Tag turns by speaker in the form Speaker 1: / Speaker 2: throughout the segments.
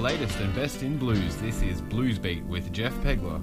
Speaker 1: latest and best in blues. This is Blues Beat with Jeff Pegler.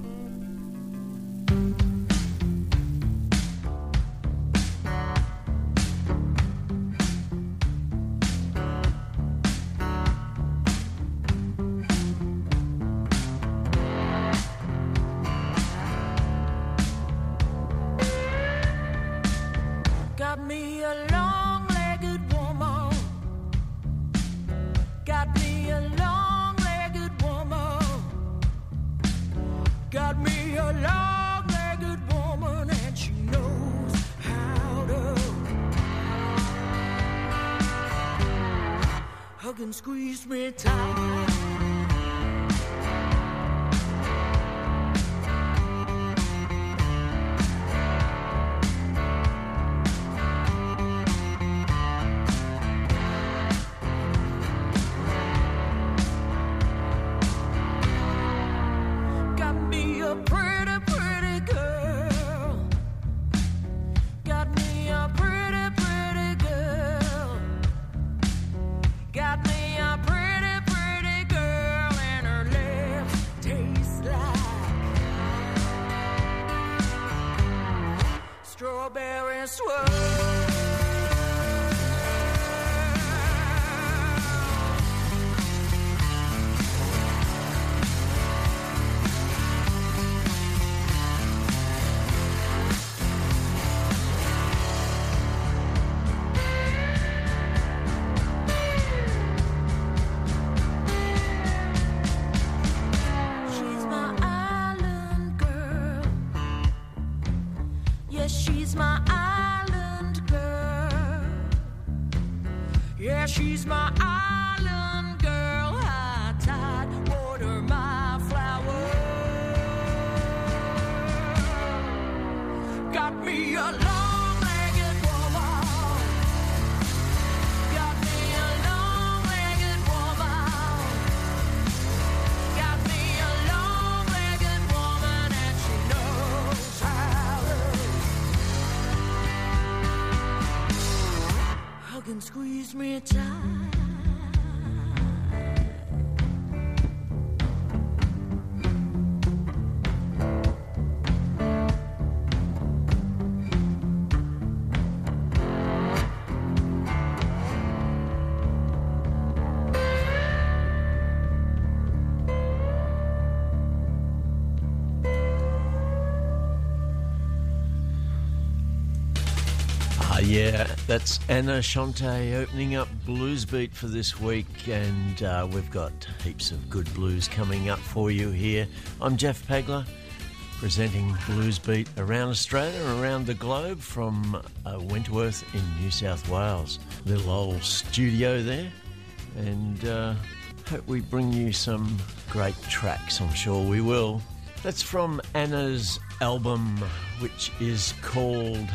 Speaker 2: And squeeze me tight. She's my island girl, high tide, water my flower. Got me a long-legged woman. Got me a long-legged woman. Got me a long-legged woman, and she knows how to hug and squeeze me tight.
Speaker 3: Yeah, that's Anna Shante opening up Blues Beat for this week, and we've got heaps of good blues coming up for you here. I'm Jeff Pegler, presenting Blues Beat around Australia and around the globe from Wentworth in New South Wales. Little old studio there, and hope we bring you some great tracks, I'm sure we will. That's from Anna's album, which is called...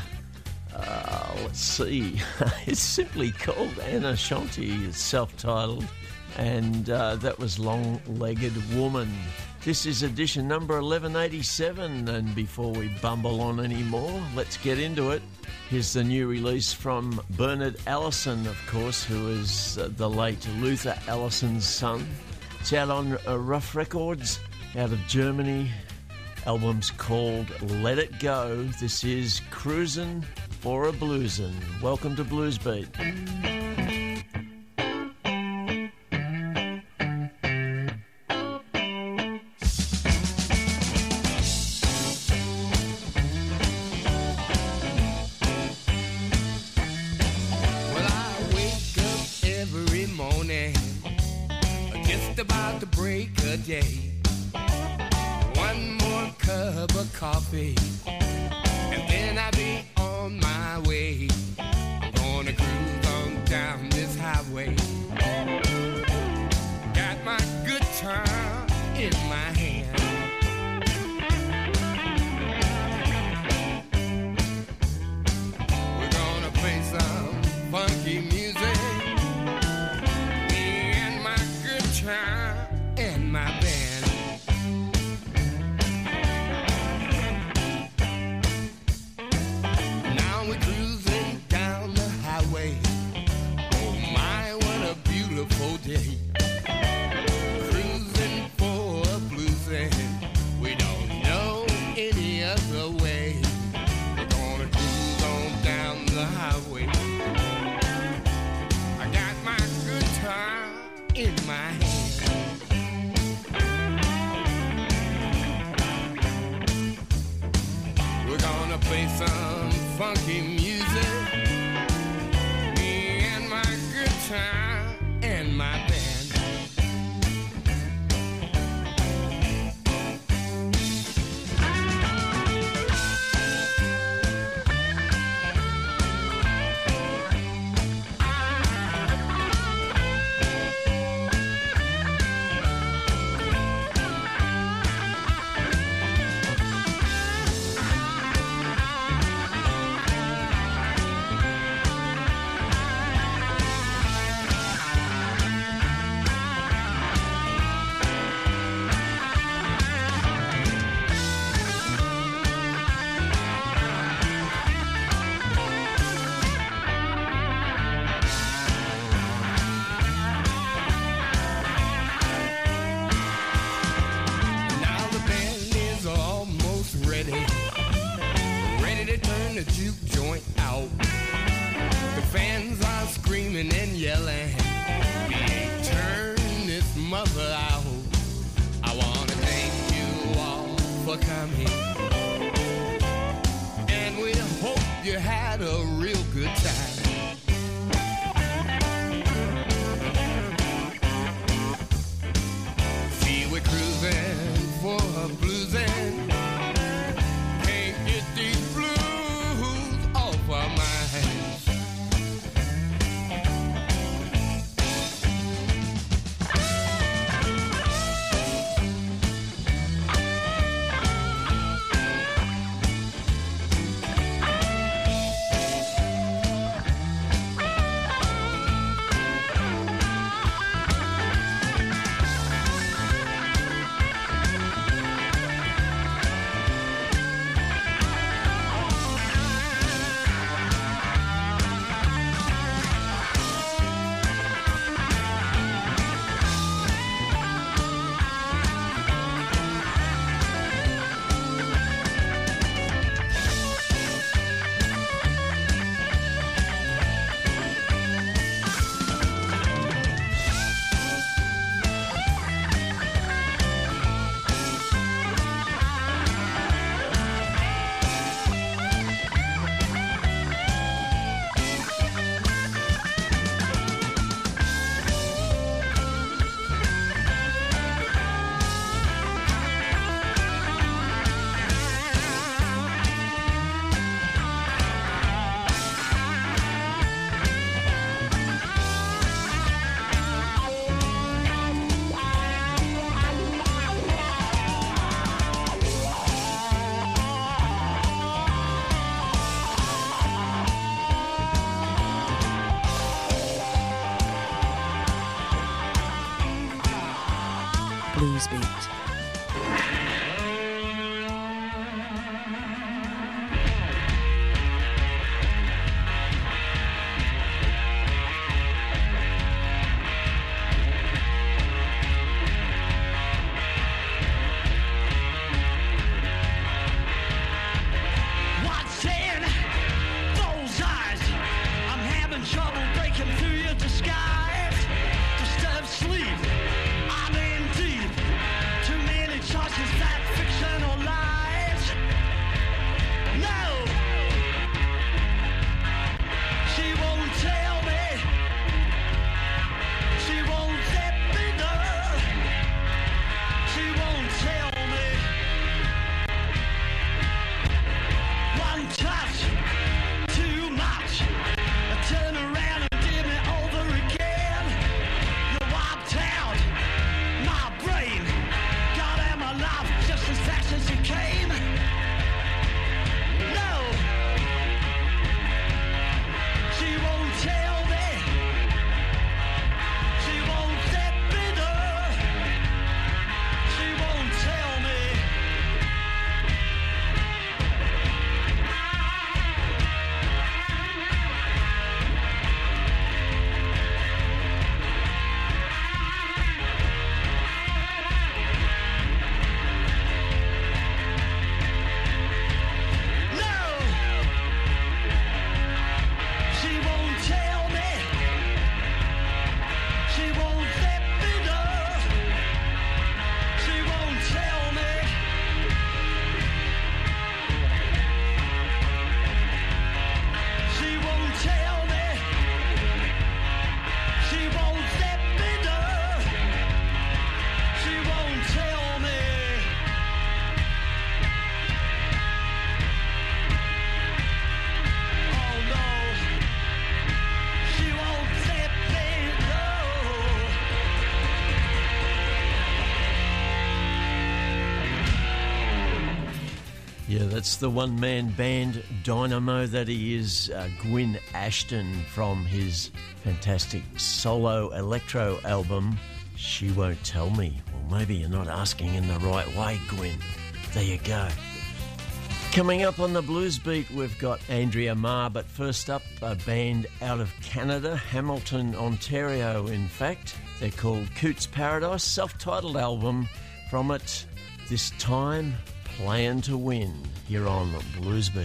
Speaker 3: let's see, it's simply called Anna Shante. It's self-titled, and that was Long-Legged Woman. This is edition number 1187, and before we bumble on anymore, let's get into it. Here's the new release from Bernard Allison, of course, who is the late Luther Allison's son. It's out on Rough Records out of Germany. Album's called Let It Go. This is Cruisin' for a Bluesin'. Welcome to Blues Beat.
Speaker 4: Day. Cruising I want to thank you all for coming. And we hope you had a real good time. See, we're cruising for a bluesing. Can't get these blues off our minds.
Speaker 5: Blues Beat.
Speaker 6: What's in those eyes? I'm having trouble breaking through your disguise. Disturbed sleep, I'm in deep. Too many choices, that fiction or lies. No, she won't tell me. She won't let me know. She won't tell me. One touch, too much. I turn around and did me over again. You wiped out my brain. Got out my life just as fast as you came. No, she won't tell me. She won't let me know. She won't tell me. No, she won't tell me. She won't let me know. She won't tell me. She won't tell me. She won't let me know. She won't tell me. Oh no, she won't let me know.
Speaker 3: Yeah, that's the one-man band dynamo that he is, Gwyn Ashton, from his fantastic solo electro album, She Won't Tell Me. Well, maybe you're not asking in the right way, Gwyn. There you go. Coming up on the Blues Beat, we've got Andrea Marr, but first up, a band out of Canada, Hamilton, Ontario, in fact. They're called Coots Paradise, self-titled album from it, this time, Plan to Win, here on the Blues Beat.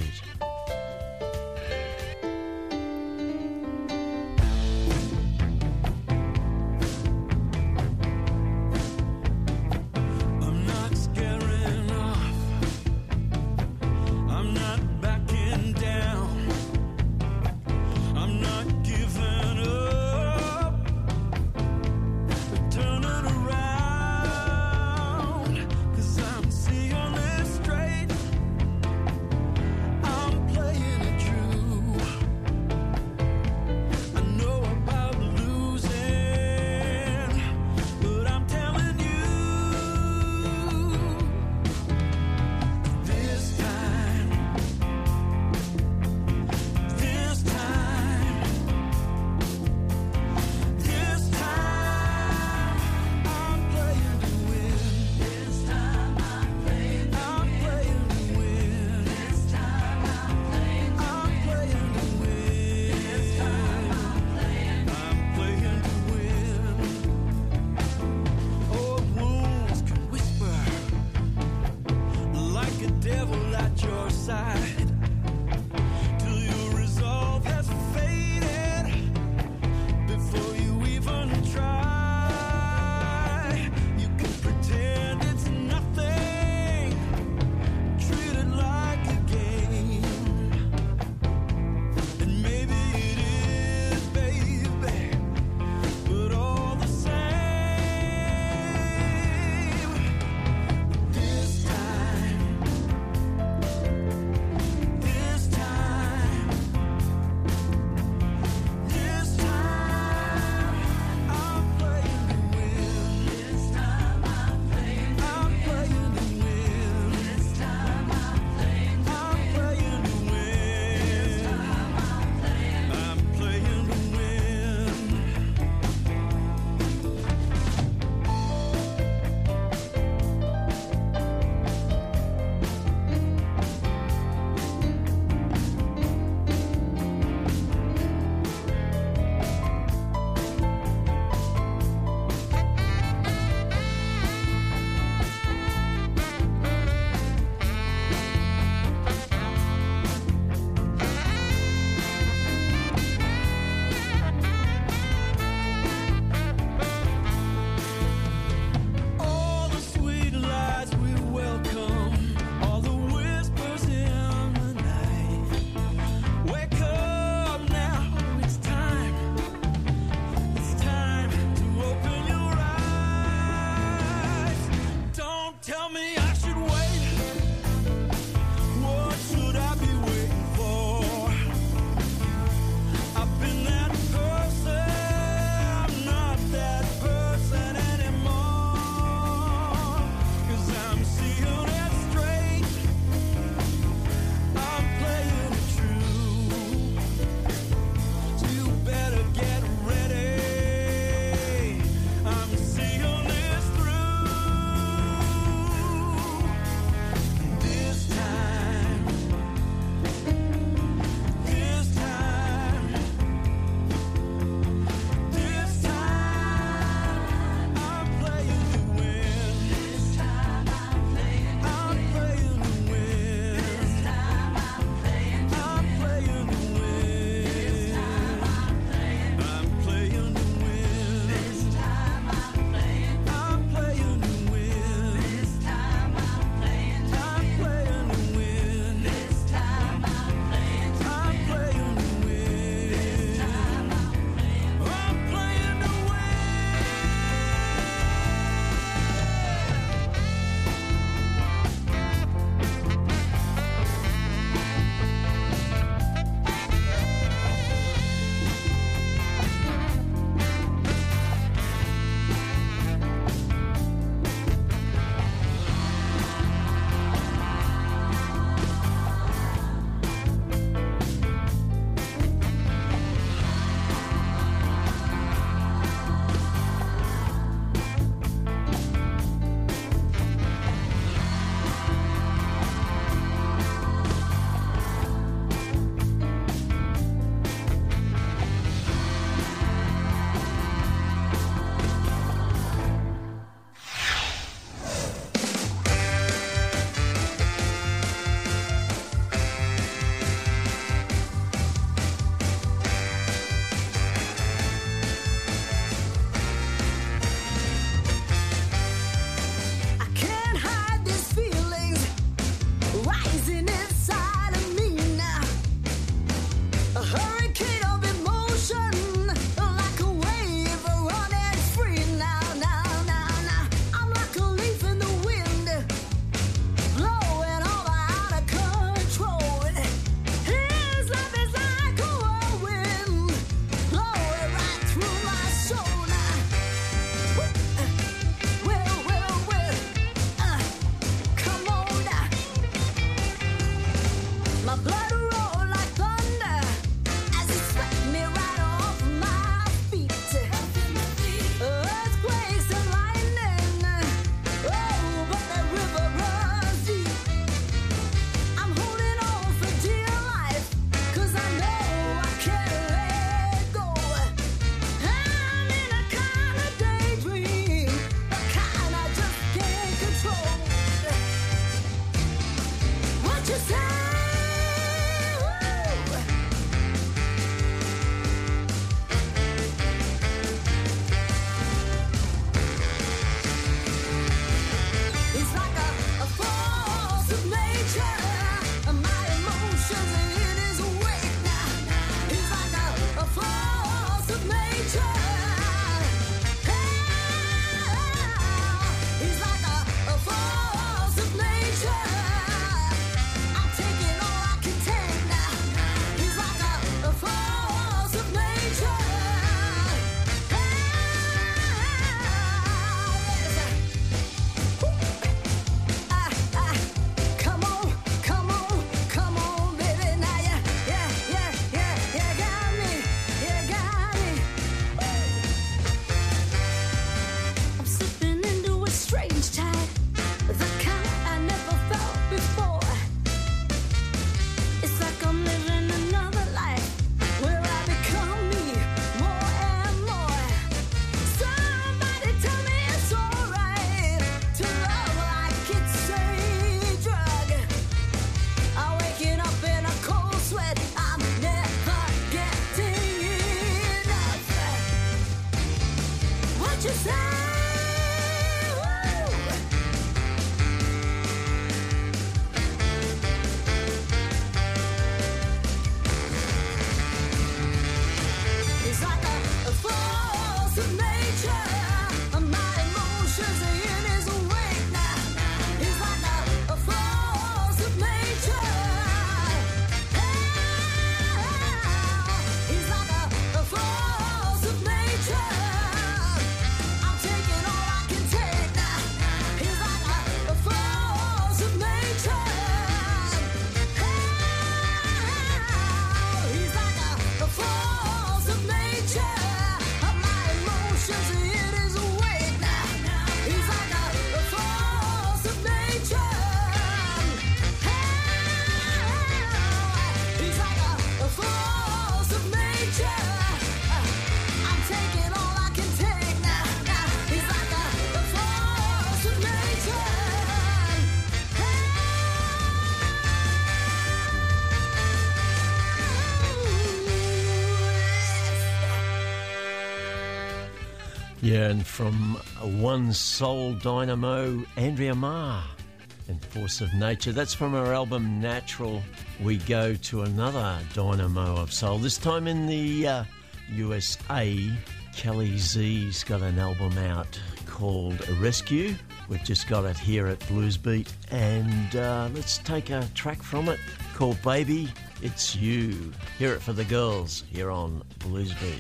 Speaker 3: Yeah, and from One Soul Dynamo, Andrea Marr and Force of Nature. That's from her album Natural. We go to another dynamo of soul, this time in the USA. Kelly Z's got an album out called Rescue. We've just got it here at Blues Beat, and let's take a track from it called Baby, It's You. Hear it for the girls here on Blues Beat.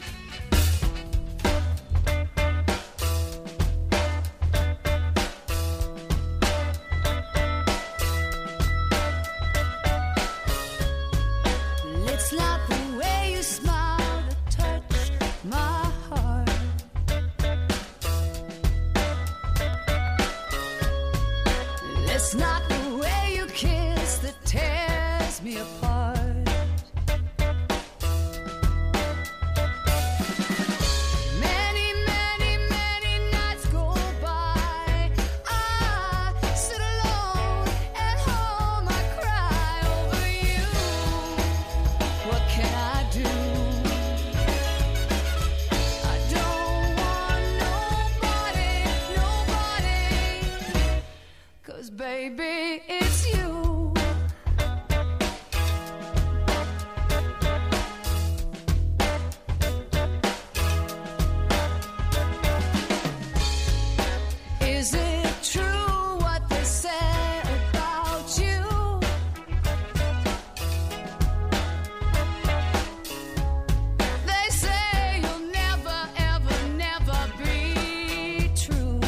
Speaker 2: It's not the way you smile that touched my heart. It's not the way you kiss that tears me apart. Many, many, many nights go by. I sit alone at home, I cry over you. What can I do? I don't want nobody, 'cause baby, it's you. Is it true what they say about you? They say you'll never, ever, never be true.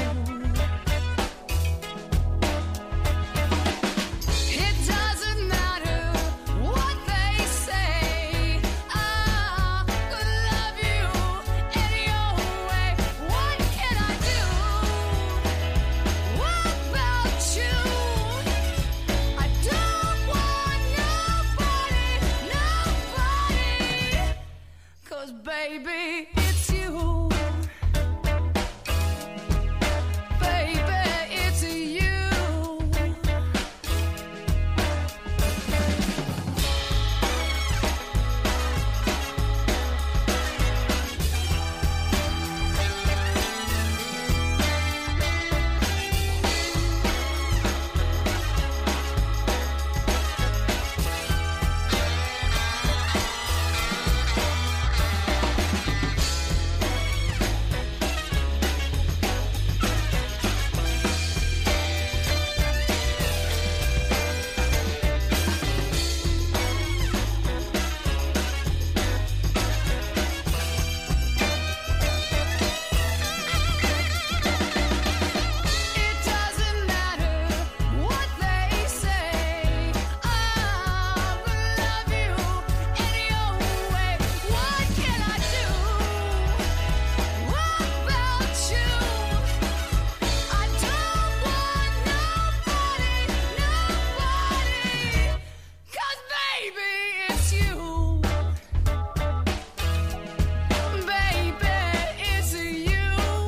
Speaker 2: It doesn't matter what they say. I could love you any old way. What can I do? What about you? I don't want nobody, 'cause baby, it's you. Baby, it's you. It doesn't matter what they say. I will love you any old way. What can I do? What about you? I don't want nobody, 'cause baby, it's you. Baby, it's you.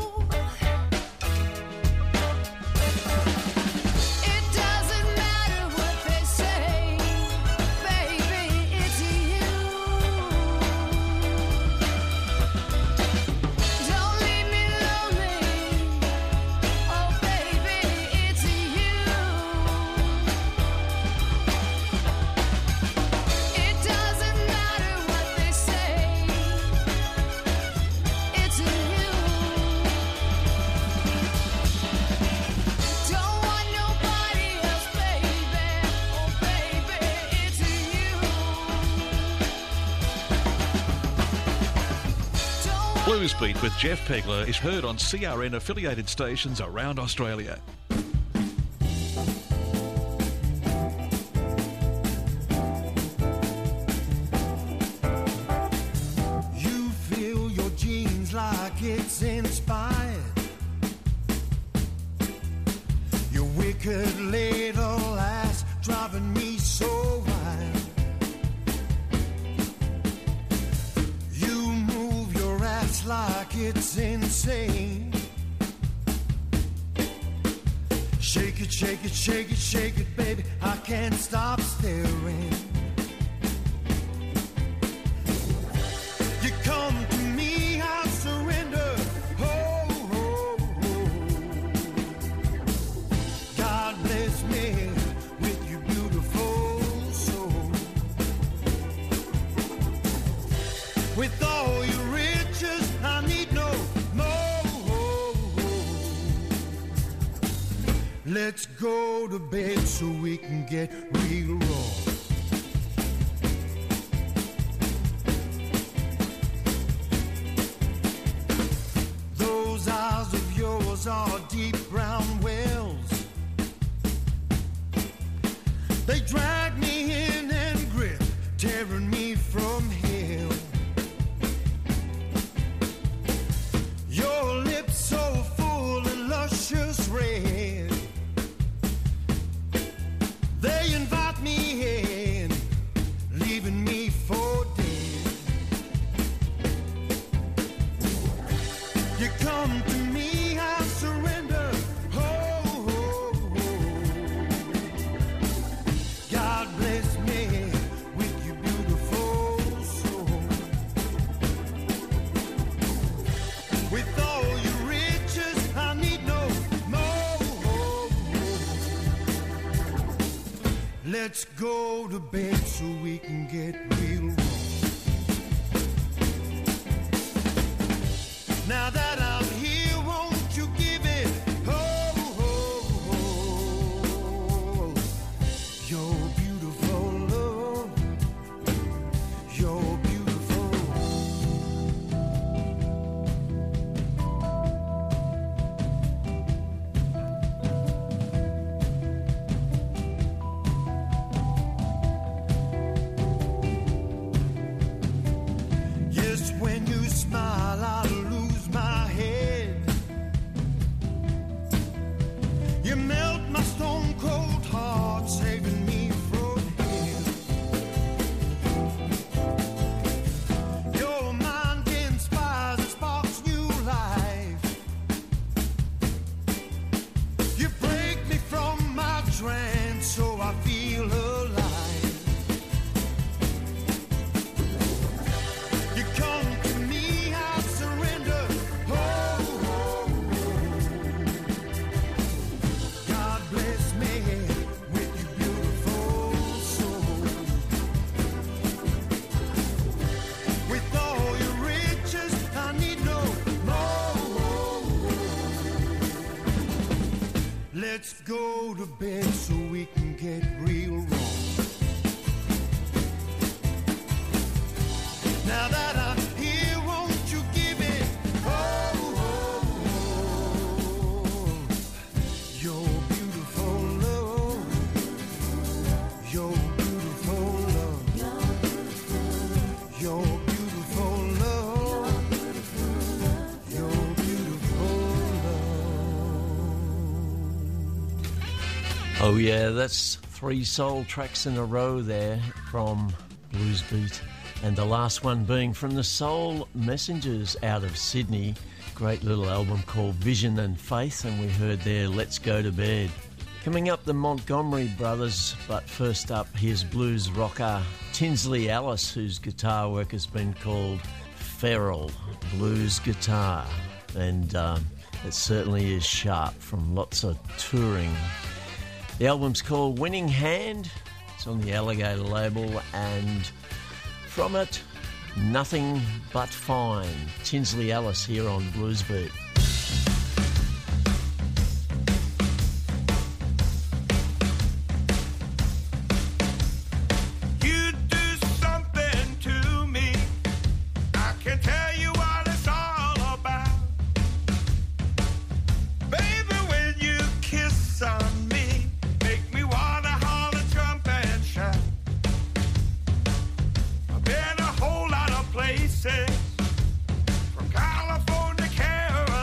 Speaker 2: It doesn't matter what they say, baby, it's you. Don't leave me lonely, oh baby, it's you. It doesn't matter what they say, it's you. Don't want nobody else, baby. Oh, baby, it's you. Don't want
Speaker 7: Blues Beat with Jeff Pegler is heard on CRN affiliated stations around Australia.
Speaker 4: You feel your jeans like it's inspired. Your wicked little ass driving me so wild. You move your ass like it's insane. Shake it, shake it, shake it, shake it, baby. I can't stop staring. You come to me, I'll surrender. Oh, Let's go to bed so we can get real raw. Those eyes of yours are deep brown wells. They drag me in and grip, tearing me from hell. Your lips so full and luscious red, they invite me in, leaving me for dead. You come to me, I surrender. Oh, oh, oh. God bless me with your beautiful soul. With all your riches, I need no more. Let's go to bed so we can get real raw. Now that I'm here, won't you give it? Oh, oh, oh. Your beautiful love, your beautiful. Yes, when you smile, I lose my head. You melt my stone cold heart, saving me from hell. Your mind inspires and sparks new life. You break me from my trance so I feel alive. You come to me, I surrender. Oh, oh, oh. God bless me with your beautiful soul. With all your riches, I need no more. Let's go to bed so we can get real raw. Now that I'm here, won't you give it? Oh, oh, oh. Your beautiful love, your beautiful love, your beautiful love, your beautiful love.
Speaker 3: Oh yeah, that's 3 soul tracks in a row there from Blues Beat. And the last one being from the Soul Messengers out of Sydney. Great little album called Vision and Faith, and we heard there Let's Go to Bed. Coming up, the Montgomery Brothers, but first up, here's blues rocker Tinsley Ellis, whose guitar work has been called feral blues guitar. And it certainly is sharp from lots of touring. The album's called Winning Hand. It's on the Alligator label, and from it, Nothing But Fine. Tinsley Ellis here on Blues Beat.
Speaker 4: You do something to me, I can tell you what it's all about. Baby, when you kiss on me, make me wanna holler, jump and shout. I've been a whole lot of places, from California, Carolina.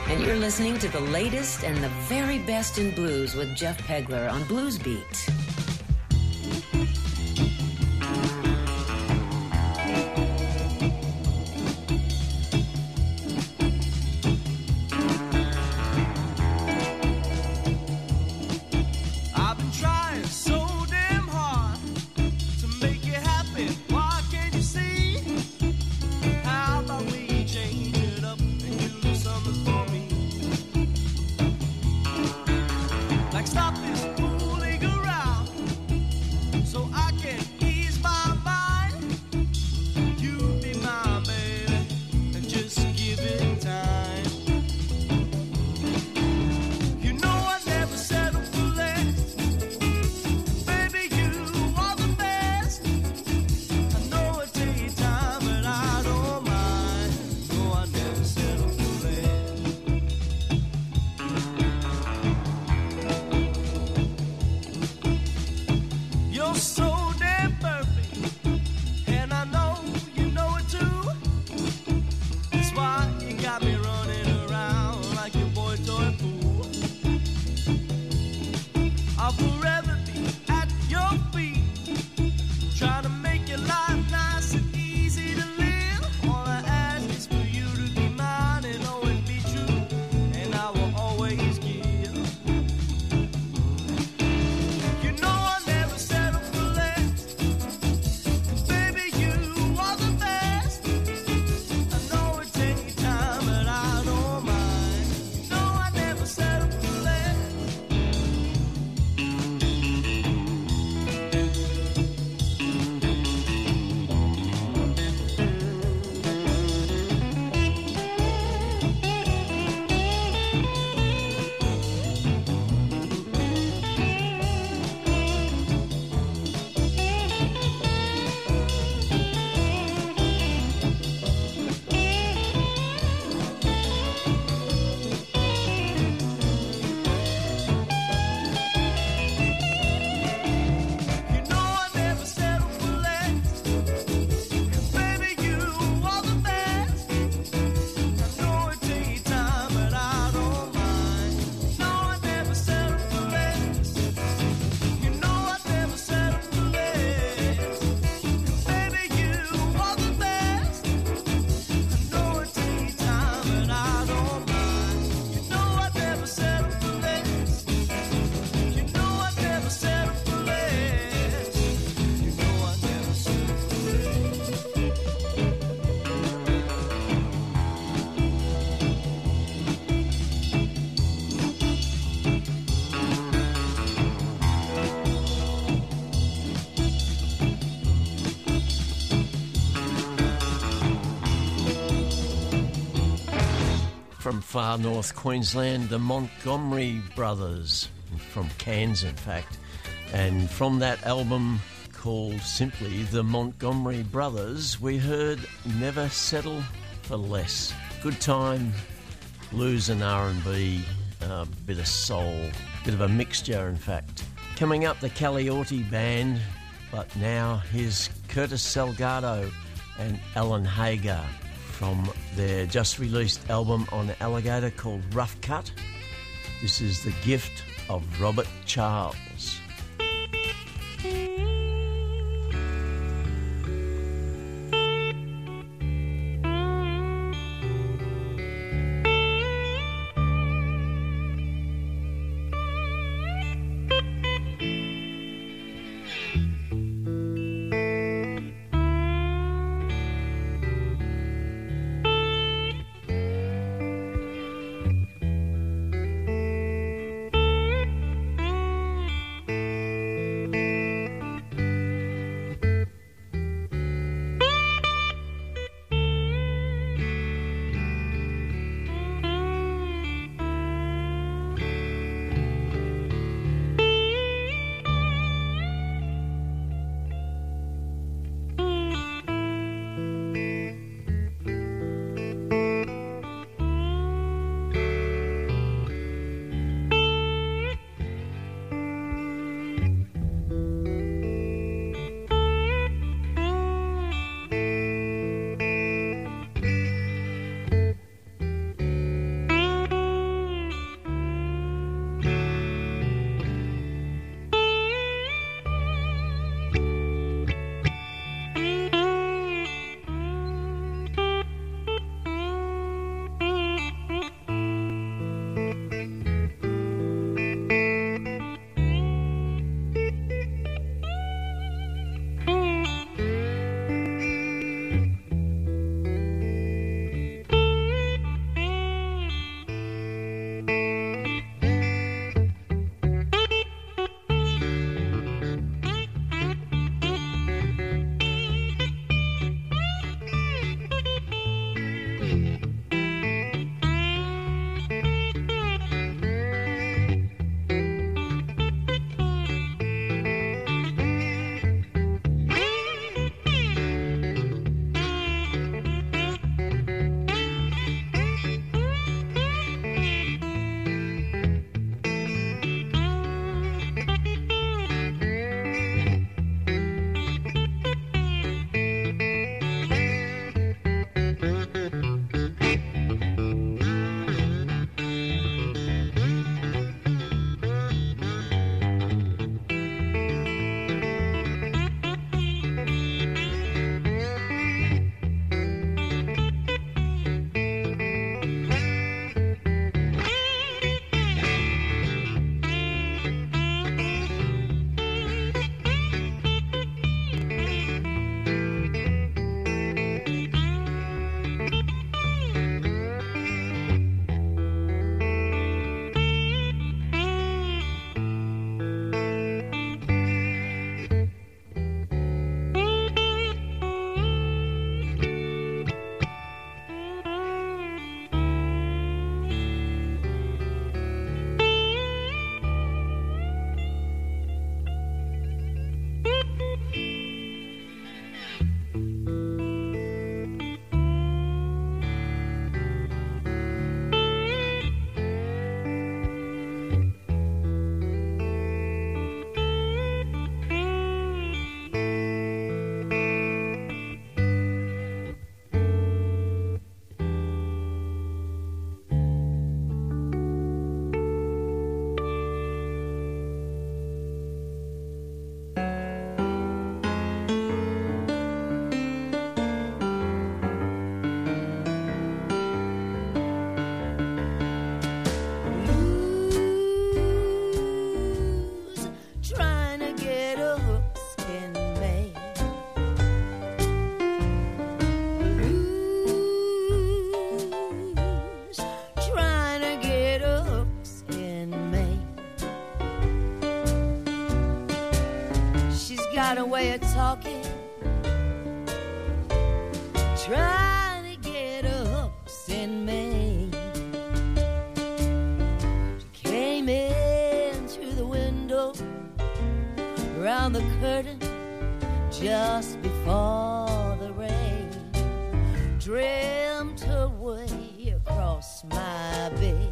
Speaker 8: And you're listening to the latest and the very best in blues with Jeff Pegler on Blues Beat.
Speaker 6: I've been trying so damn hard to make you happy. Why can't you see? How about we change it up and you do something for me? Like stop this fooling around so I can ease my mind. You be my baby and just give it time. You know I never settle for less. Baby, you are the best. I know it takes time, but I don't mind. No, I never settle for less. You're so damn perfect, and I know you know it too. That's why you got me running around like your boy toy fool. I'll forever be at your feet, trying to make your life nice and easy to live. All I ask is for you to be mine and always be true, and I will always give. You know I never settle for less. Baby, you are the best. I know it takes time, but I don't mind. You know I never settle for less. You know I never settle for less. Baby, you are the best. I know it takes time, but I don't mind. No, I never settle for less. You know I never settle for less. Baby, you are the best. I know it takes time, but I don't mind. You know I never settle for less. You know I never settle for less. You know I never settle for less.
Speaker 3: From far north Queensland, the Montgomery Brothers, from Cairns in fact, and from that album called simply The Montgomery Brothers, we heard Never Settle for Less. Good time, blues and R&B, a bit of soul, bit of a mixture in fact. Coming up, the Caliorti Band, but now here's Curtis Salgado and Alan Hagar from their just released album on Alligator called Rough Cut. This is The Gift of Robert Charles.
Speaker 9: got a way of talking, trying to get hooks in me. She came in through the window, around the curtain, just before the rain dreamt her way across my bed.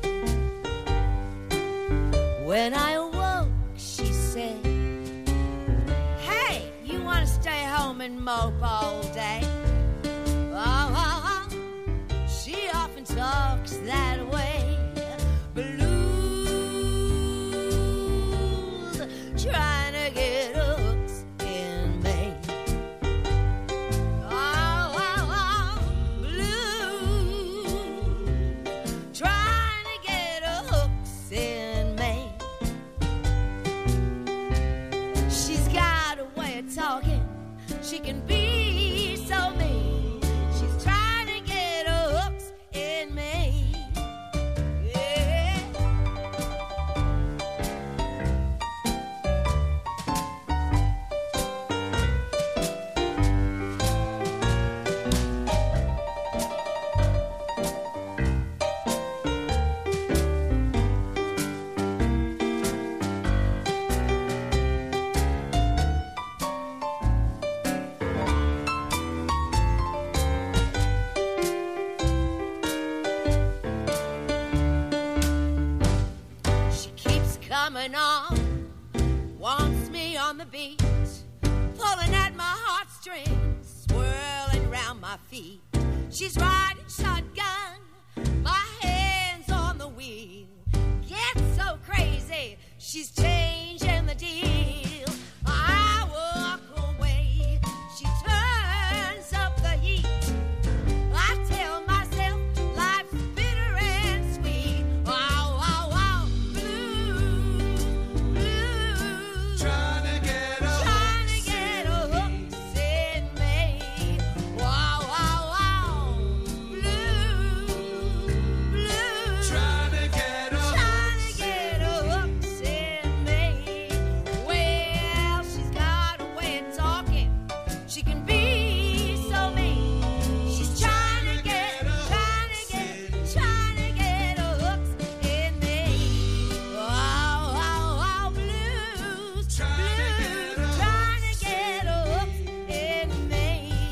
Speaker 9: When I awoke, she said, "Hey, you want to stay home and mope all day?" Oh, she often talks that way. Blues, trying to get hooks in me. Oh, blues, trying to get hooks in me. She's got a way of talking, she can be so mean. She's trying to get her hooks in me. Yeah. She keeps coming on, wants me on the beat, pulling at my heartstrings, swirling round my feet. She's riding shotgun, my hands on the wheel. Gets so crazy, she's changing the deal. I walk away, she turns up the heat. I tell myself life's bitter and sweet. Oh, oh, oh, blues, blues. Trying to get hooks in me. Wow, wow, wow, blues, blues. Trying to get hooks in me. Well, she's got a way of talking, she can be so mean. She's trying to get her hooks in me. Oh, oh, oh, blues, blues, trying to get her hooks in me.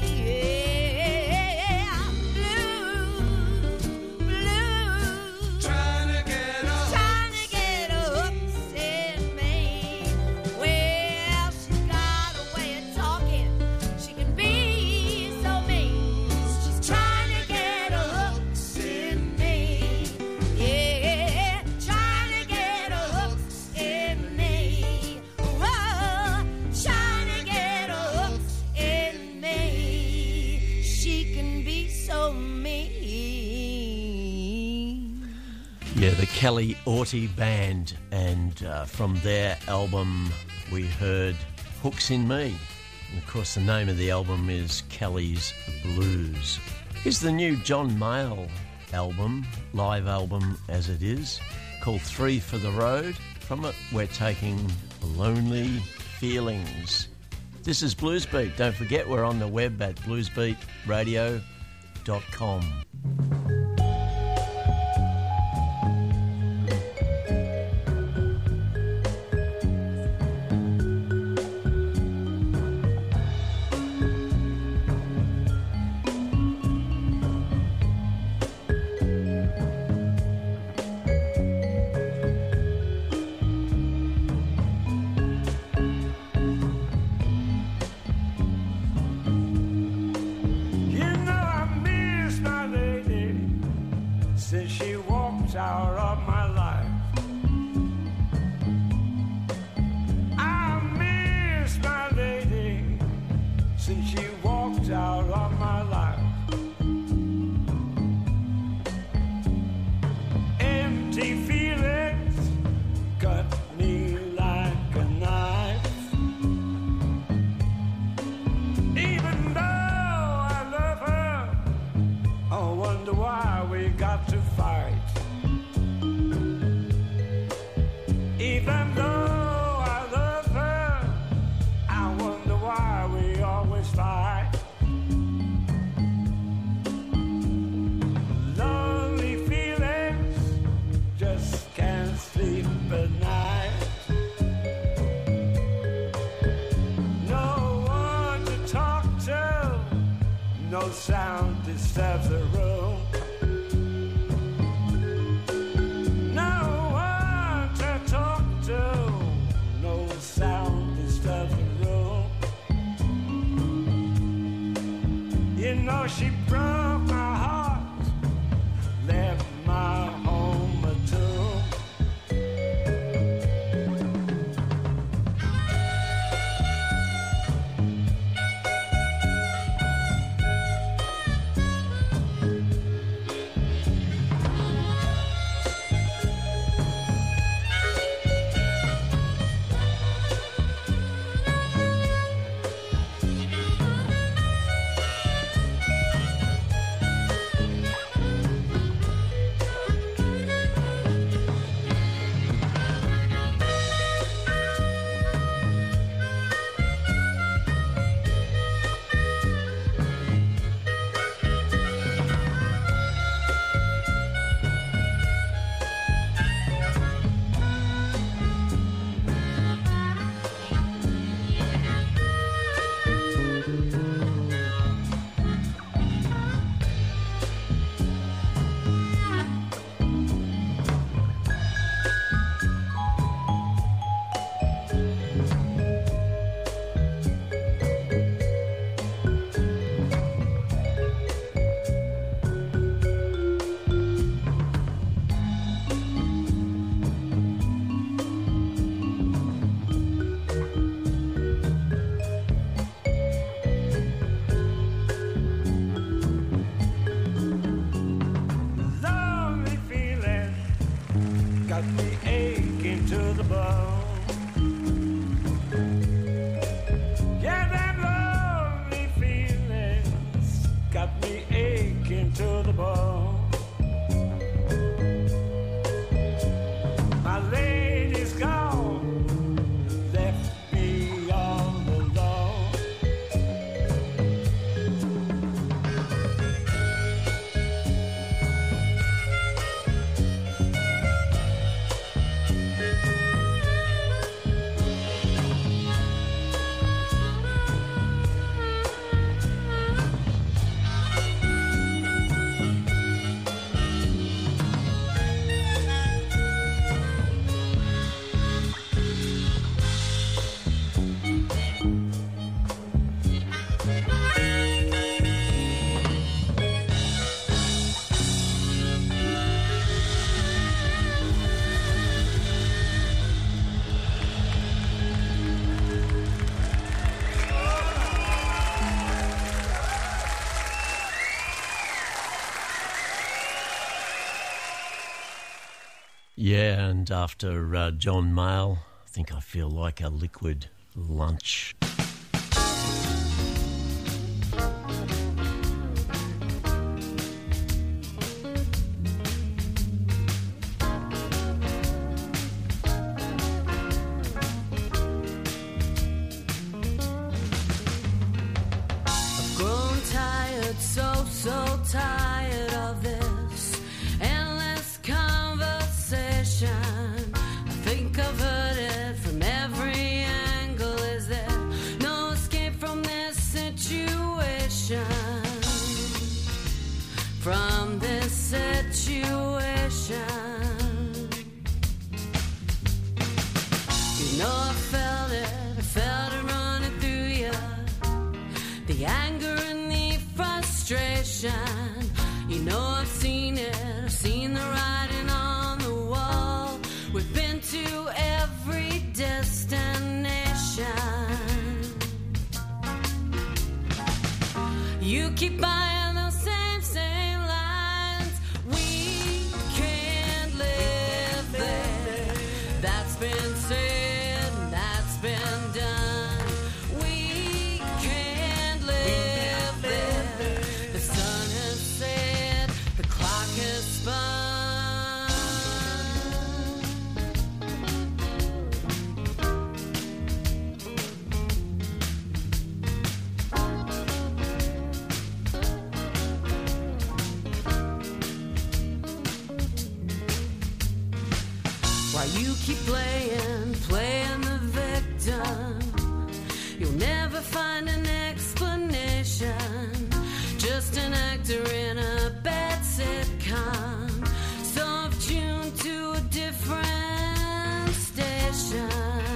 Speaker 9: Yeah, blues, blues, trying to get her hooks in me. Well, she's got a way of talking, she can be so mean. She's trying to get her hooks in me. Yeah, trying to get her hooks in me. Whoa, trying to get her hooks in me. She can be so mean.
Speaker 3: Yeah, the Kelly Orty Band, and from their album we heard Hooks in Me. And of course the name of the album is Kelly's Blues. Here's the new John Mayall album, live album as it is, called Three for the Road. From it we're taking Lonely Feelings. This is Bluesbeat. Don't forget we're on the web at bluesbeatradio.com.
Speaker 4: You know I miss my lady.
Speaker 10: got me aching to the bone. Yeah, that lonely feeling's got me aching to the bone. My lady's gone, left me all alone.
Speaker 3: Yeah, and after John Mayall, I think I feel like a liquid lunch.
Speaker 2: I've grown tired, so tired of this endless conversation. I think I've heard it from every angle. Is there no escape from this situation? From this situation. You know I felt it running through you. The anger and the frustration. You know I've seen it, I've seen the writing on the wall. We've been to every destination. You keep buying those same lines. We can't live there. That's been said, that's been done. We can't live there. The sun has set, the clock has spun. While you keep playing the victim, you'll never find an explanation. Just an actor in a bad sitcom, so I've tuned to a different station.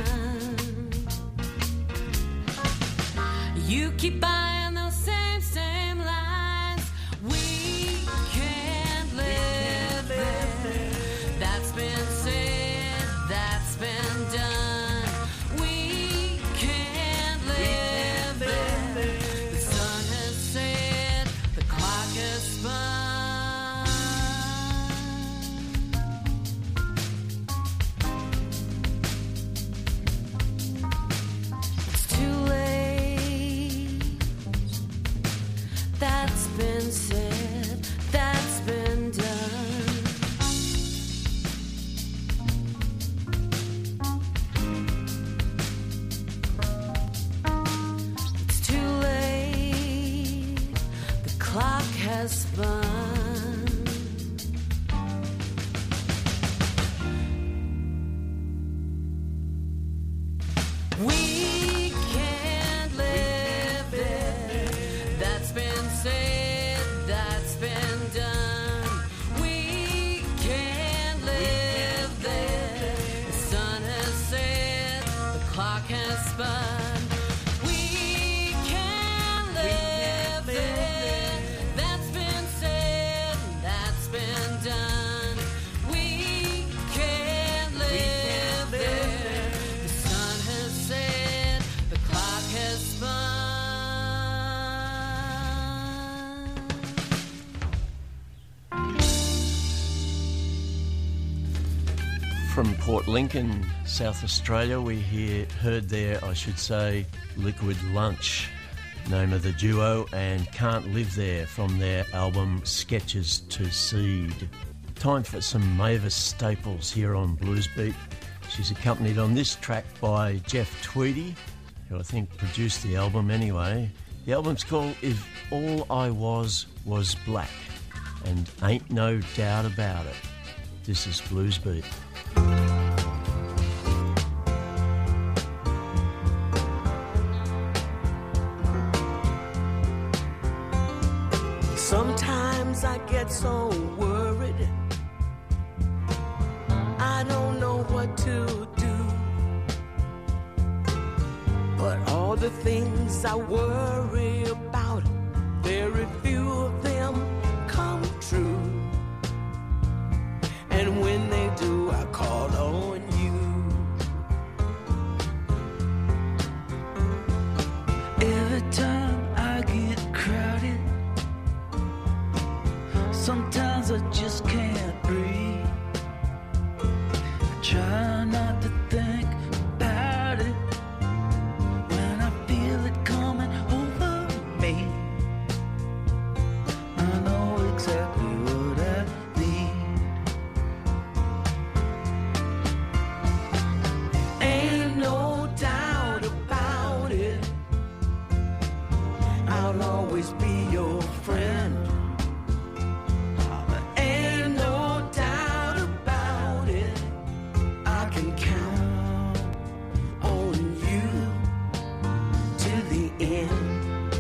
Speaker 2: You keep buying those same lines. We can't live there. That's been said, that's been done. We can't live there. The sun has set, the clock has spun. It's too late
Speaker 3: From Port Lincoln, South Australia, we heard there, I should say, Liquid Lunch, name of the duo, and Can't Live There from their album Sketches to Seed. Time for some Mavis Staples here on Blues Beat. She's accompanied on this track by Jeff Tweedy, who I think produced the album anyway. The album's called If All I Was Black, and ain't no doubt about it. This is Blues Beat.
Speaker 11: Sometimes I get so worried, I don't know what to do. But all the things I worry about, very few of them come true. And when they do, I call on you.
Speaker 6: Every time I get crowded, sometimes I just can't breathe. I try not to think about it when I feel it coming over me. I know exactly what I need. Ain't no doubt about it, I'll always be your friend. Ain't no doubt about it, I can count on you to the end.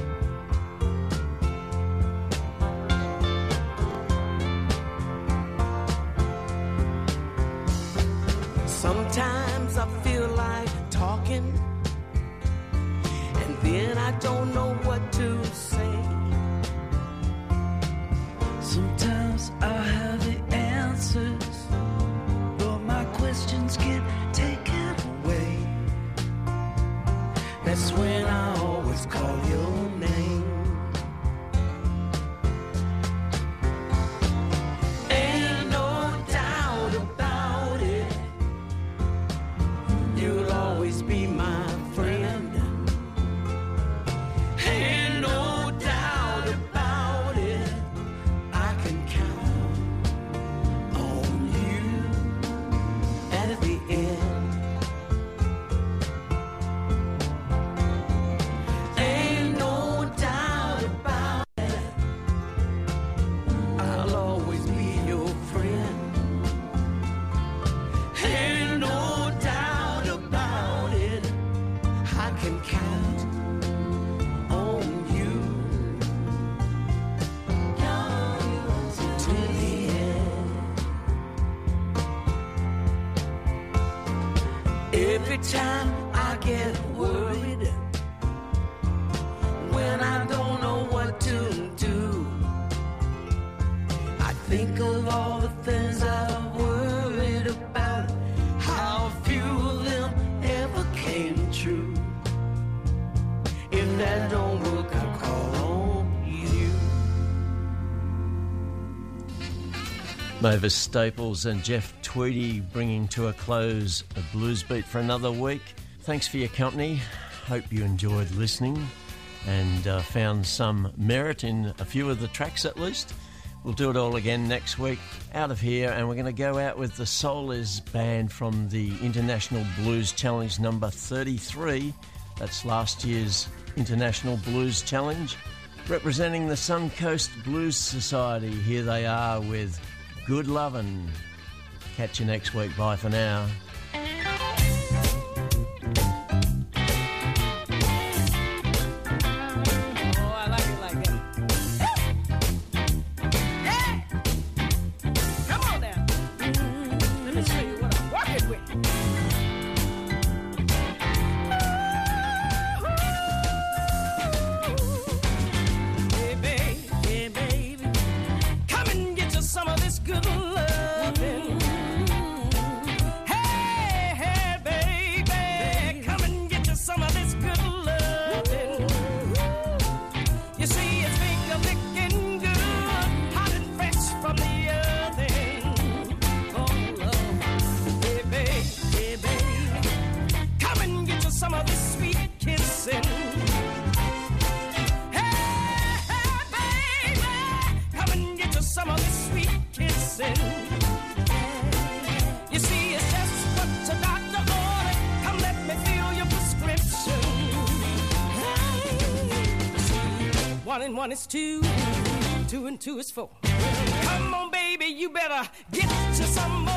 Speaker 11: Sometimes I feel like talking, and then I don't know what to say.
Speaker 6: Sometimes I have the answers, but my questions get taken away.
Speaker 11: That's when I always call your name. Ain't no doubt about it, you'll always be my friend. Ain't no doubt about it, I can count on you at the end. Ain't no doubt about it, I'll always be your friend. Ain't no doubt about it, I can count on you to the end. Every time I get worried, when I don't know what to do, I think of all the things I've worried about, how few of them ever came true. If that don't work, I'll call on you.
Speaker 3: Mavis Staples and Jeff Tweedy bringing to a close a Blues Beat for another week. Thanks for your company. Hope you enjoyed listening and found some merit in a few of the tracks at least. We'll do it all again next week. Out of here, and we're going to go out with the Soulies Band from the International Blues Challenge number 33. That's last year's International Blues Challenge. Representing the Suncoast Blues Society, here they are with Good Lovin'. Catch you next week. Bye for now.
Speaker 11: Some of this good loving. Hey,
Speaker 12: 1 and 1 is 2. 2 and 2 is 4. Come on, baby, you better get to some